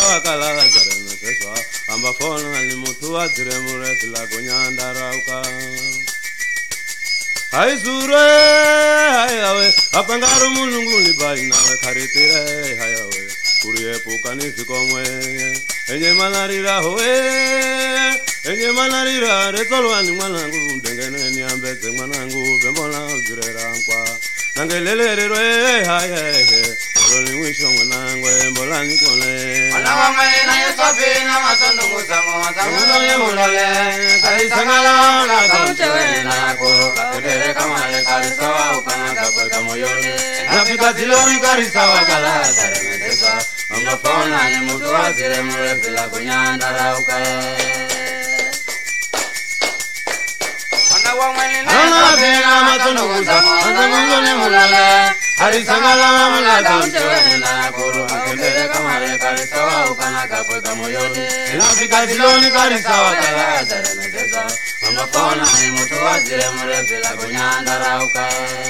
wakala zareme seswa amba fona ni mutu azire muresi la kunyanda rauka hai sure hai awe apangaro mulungu ni bai nawe karitire hai awe kuriye pukani sikomwe enye malarira hoe enye malarira retolwani mwanangu ndengene ni ambeze mwanangu bembola uzirera nkwa nangelelero hai roli mwisho mwanangu mbola nikole ana wamwe na yesofi na masondo musamo zamulole mulole kaisangala na kamchewe na ko kadere kamale karisawa ukana kwa moyoni nafika ziloni karisawa kala zaremezesa amafona ni mtu azire mrefu la kunyanda rauka ana wamwe na yesofi na masondo musamo zamulole mulole Harisangala mula kamchewe na kuru Kendere kamare karisawa ukana kapweka moyoni Inafika ziloni karisawa kala zaremezesa Amafona ni mutu wazire mrefu la kunyanda rauka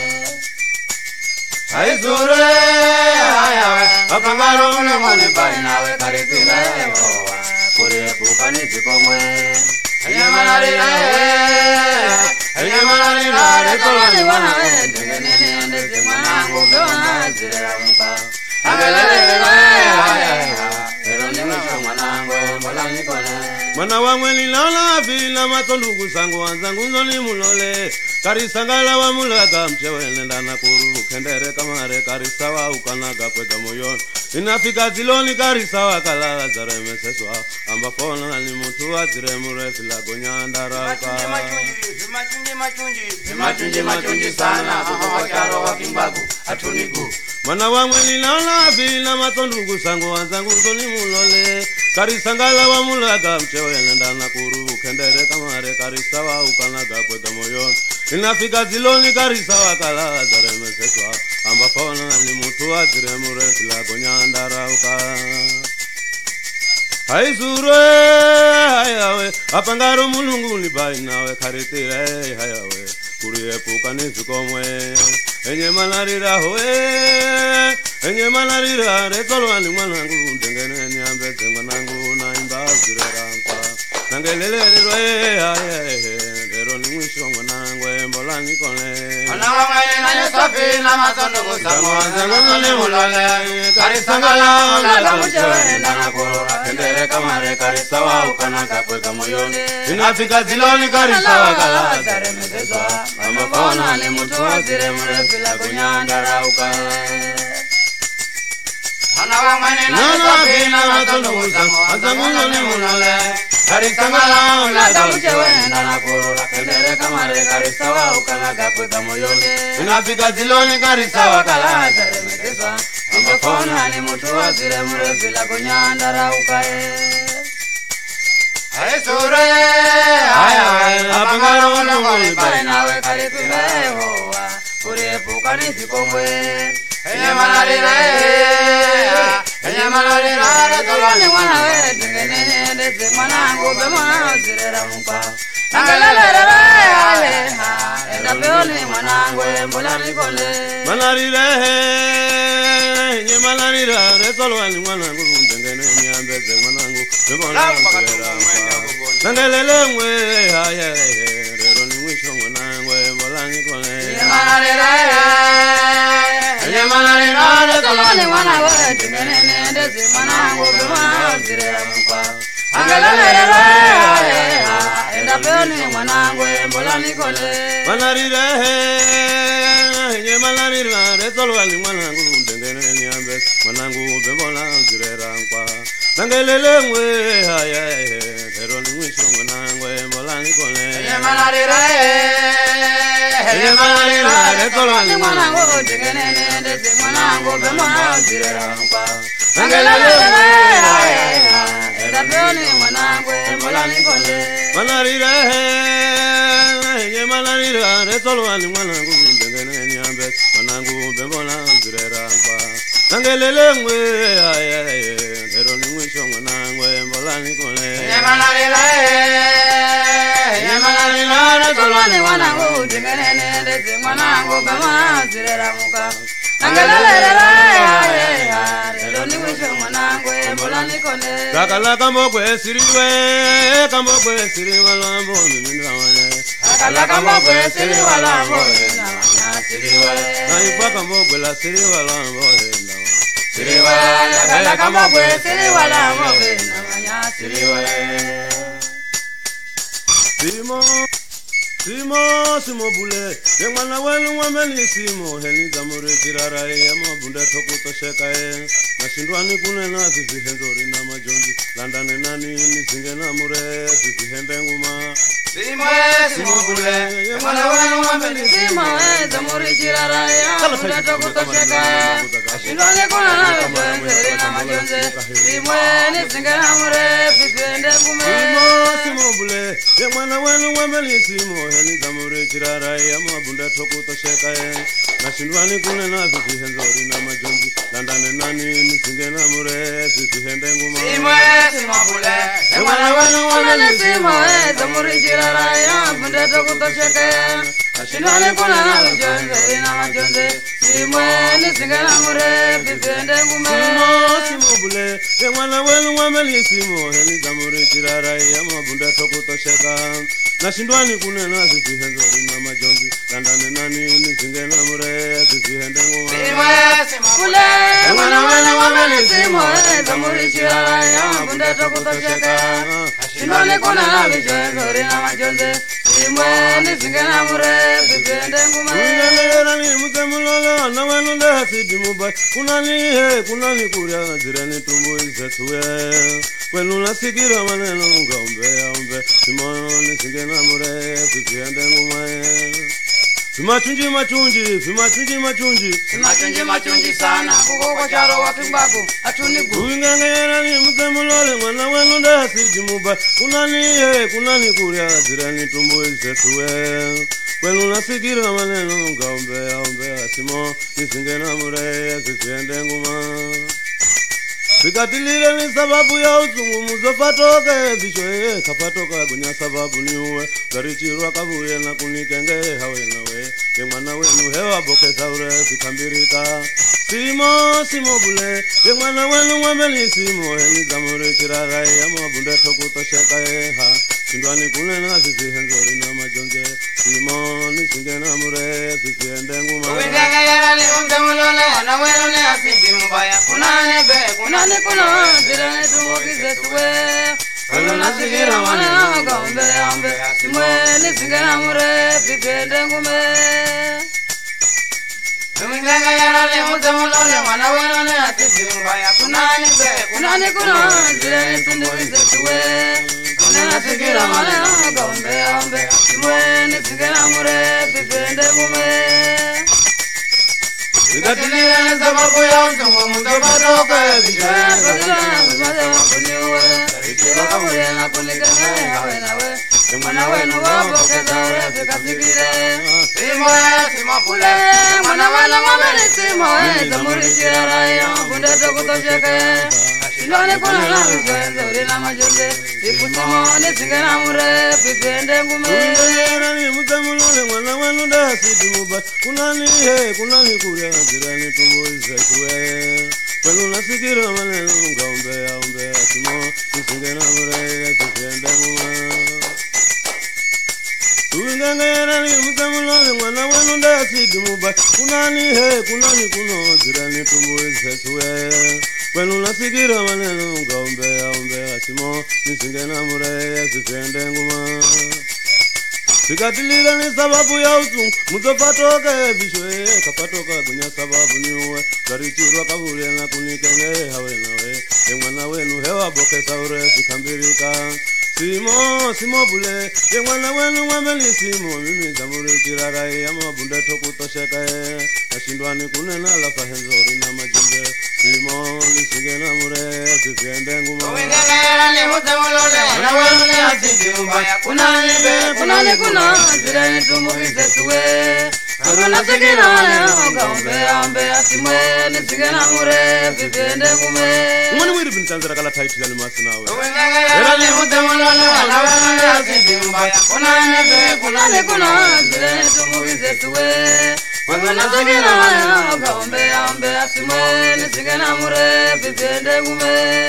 Haizure hayawe Apangaro mlemoni painawe karitile hoa Kurie kukani sikomwe Enye malarira Enye malarira Retolani wanawe Tengenene endezi mwanangu Bewana zirera mpa Angelele Ero ni mwisho mwanangu Mbola nikone Mwana wa mweli lala vila matondugu sangu wanzangu nzoni mulole Karisangala wa mulaga mchewe ndana kuru Kendere kamare karisawa ukanaga kweka moyoni Inafika ziloni karisawa kala zareme seswa Amba fona ni mutu azire mrefu la kunyanda rauka Machunji sana Kuko charo wa kimbagu Atunigu Mwana wa mweli lala vila matondugu sangu wanzangu nzoni mulole Karisangala wa mulaga mchewe ndana kuru Kendere kamare karisawa ukanaga kweka moyoni Inafika ziloni karisawa kala zareme seswa Amba fona ni mutu azire mrefu la kunyanda rauka Hai sure hai awe apangaro mulungu ni bai nawe karitire hai awe kuriye pukani sikomwe enye malarira hoe enye malarira retolwani mwanangu ndengene ni ambeze mwanangu na imba zirera nkwa nangelelero hai lero ni mwisho mwanangu mbola nikole Ana wamwe na yesofi na masondo kusamo Zamulole mulole Karisangala mula mchewe ndana kurura Kendere kamare karisawa ukana kapweka moyoni Inafika ziloni karisawa kala zaremezesa Amafona ni mutu wazire mrefu la kunyanda rauka Ana wamwe na yesofi na masondo kusamo Zamulole mulole Karisangala mula mchewe ndana kurura Kendere kamare karisawa ukana kapweka moyoni Inafika ziloni karisawa kala zaremezesa Amafona ni mutu wazire mrefu la kunyanda rauka Haisure hayawe Apangaro mlemoni painawe karitile hoa Kuriepuka nisikomwe Enye malarira Enye malarira Retolani wanawe Tengenene endezi mwanangu Bemwana zirera mpa Nangelelere Enda peoni mwanangu Mbola nikole Malarira enye malarira retolwani mwanangu ndengene ni ambeze mwanangu Bembola uzirera nkwa Nangelele mwe hai rero ni mwisho mwanangu mbola nikole Enye malarira Retolani wanawe Tengenene endezi mwanangu Bemwana zirera mpa Angelelere Enda peoni mwanangu Mbola nikole Malarira enye malarira retolwani mwanangu ndengene ni ambeze mwanangu Bembola uzirera nkwa Nangelele mwe hai rero ni mwisho mwanangu mbola nikole Enye malarira Retolani mwanangu Tengenene endezi mwanangu Bemwana zirera mpa Angelelere Enda peoni mwanangu Mbola nikole Malarira enye malarira retolwani mwanangu ndengene ni ambeze mwanangu Bembola uzirera nkwa Nangelele mwe rero ni mwisho mwanangu mbola nikole Enye malarira Retolani mwanangu Tengenene endezi mwanangu Bemwana zirera mpa Nangelelere Loni wisho mwanangwe mulani kone Kakala kambogwe siriwe Kambogwe siriwe lambo mimindamane Kakala kambogwe siriwe lambo mimindamane Siriwe Naipwa kambogwe la siriwe lambo mimindamane Siriwe Kakala kambogwe siriwe lambo mimindamane Siriwe Simo bule Yemwana wenu wameni simo Heni zamure jirara ya mabunde tokuto sheka Nashindwani kune na sisi henzori na majonzi Landane nani nisinge na mure Sisi hende nguma Simo bule Yemwana wenu wameni simo Heni zamure jirara ya mabunde tokuto sheka Nashindwani kune na sisi na majonzi Simo nisinge na mure Sisi hende nguma Simo bule Yemwana wenu wameni simo Heni zamure jirara ya mabunde tokuto sheka Nashindwani kune na sisi henzori na majonzi Landane nani nisinge na mure Sisi hende nguma Simo bule Yemwana wenu wameni simo Heni zamure jirara ya mabunde tokuto sheka Nashindwani kune na sisi na majonzi Simo nisinge na mure Sisi hende nguma Simo bule Yemwana wenu wameni simo Heni zamure jirara ya mabunde tokuto sheka Nashindwani kune na sisi henzori na majonzi Landane nani nisinge na mure Sisi hende nguma Simo bule Yemwana wenu wameni simo Heni zamure jirara ya mabunde tokuto sheka Nashindwani kune na sisi henzori na majonzi Simo nisinge na mure Sisi hende nguma Unalera ni mutemulolo na wenu nde hasidi mubai Kunani kuria jirani tumbu isetuwe Wenu nasikira maneno ngaombe Simo nisinge na mure Sisi hende nguma Fimachunji Simachunji sana Kukoko charo wa kimbaku Atuni gu Uingangera ni mutemulole mwana wenu nde hasidi mubai Kunani kuria jirani tumbu isetuwe Wenu nasikira maneno ngaombe Simo nisinge na mure Sisi hende nguma Sikatilile ni sababu ya uzungu Muzofatoke vishoe Kapatoka gunya sababu ni uwe Garichirwa kabuye na kunikenge hawe nawe Yemwana wenu hewa boke saure Sikambirika Simo bule Yemwana wenu wameni simo Heni zamure chirara ya mabunde tokuto sheka Shindwani kune na sisi henzori na majonze Simo nisinge na mure Sisi hende nguma Uingangera ni untemulole Na wenu ni asidi mbaya Kunani kuna jirani tumbukize tuwe Wenu nasikira maneno ngaombe Simwe nisinge na mure Sisi hende ngume Uingangera ni untemulole Na wenu ni asidi mbaya Kunani kuna jirani tumbukize tuwe Nasikira maneno ngaombe Simwe nisinge na mure Sisi hende ngume Sikatilile ni sababu ya uzungu Muzofatoke vishoe Mwana wenu waboke zaure Sikasikire Simo bule Mwana wenu wameni simo Zamuri chirara ya mabunde tokuto sheka Shindwani kuna na vishoe Zori na majonze Siku simo nisinge na mure Sisi hende ngume Uingangera ni mutemulole mwana wenu nde hasidi mubai Kunani kuria jirani tumbu isetuwe Wenu nasikira maneno ngaombe Simo nisinge na mure Sisi hende nguma Uingangera ni mutemulole mwana wenu nde hasidi mubai Kunani kuno jirani tumbu isetuwe Wenu nasikira maneno ngaombe Simo nisinge na mure Sisi hende nguma Sikatilile ni sababu ya uzungu Muzofatoke vishoe Kapatoka gunya sababu ni uwe Garichirwa kabuye na kunikenge hawe nawe Yemwana wenu hewa boke saure Sikambirika Simo bule Yemwana wenu wameni simo Mimi zamure chirara ya mabunde tokuto sheka Nashindwani kune na lafa henzori na majunge Simo nisinge na mure Sisi hende nguma Uingangera ni mutemulole Na wenu ni asidi mbaya Kunani kuna jirani tumbukize tuwe Kuna sikira ombe asimwe nisigena mure vipende ngume. Mwani mwiri bintanzira kala taitu zani masi nawe. Era ni mutemulole wana wana asibimba. Kuna zile tumugize suwe. Kuna sikira ombe asimwe nisigena mure vipende ngume.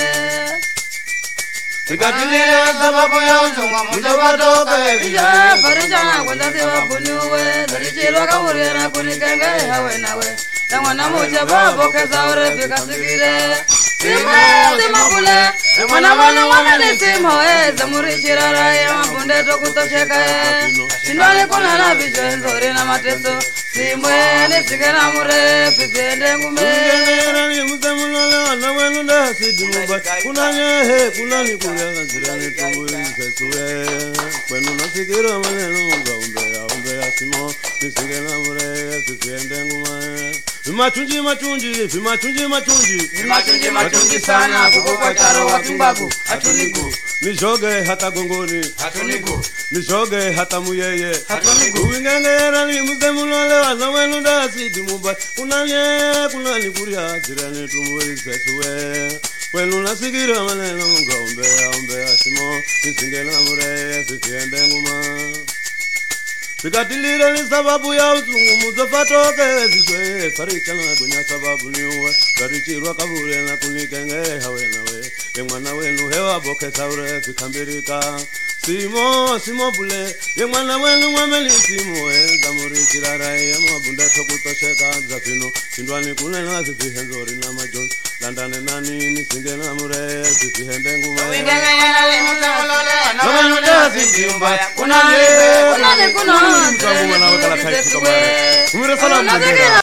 Sikatile sababu ya uzunga mutawatoke Vija farisha kwenda sewa buniwe. Darichilwa kawure na kunikenge hawe nawe. Tangwana moja babo keza ure fika sikire. Sima kule. Mwana wana ni simo zamurishira raya mabunde tokutosheka Sindwale kuna na vijenzori na mateso Simwe nisigena mure pipende ngume Ngera ni mutemulole wana wenu nda sidi muba Kunanye kunani kulega zirani tumbuyi sesuwe Kwenu nasikira maneno mga umbe ya simo Nisigena mure pipende ngume Vimachunji sana kukukwa charo wa kimbaku Hatuniku Nishoge hata gongoni Hatuniku Nishoge hata muyeye Hatuniku Uwingengera ni mutemulole wana wenu nda sidi muba Kunani kuria zirani tumbuyi sesuwe Kwenu nasikira maneno mga umbe ya simo Nisigena mure pipende ngume Sikatilira ni sababu ya uzungu muzofatoke zishwe Faricha na dunya sababu ni uwe Garichirwa kabure na kunikenge hawe nawe Ye mwana wenu hewa boke saure fikambirika Simo bule Ye mwana wenu mwameli simo Zamuri kirara ye mwabunde tokutosheka Zafino Shindwani kunena zifihenzori na majon Landane nani nisinge na mure Zifihende ngume Kuna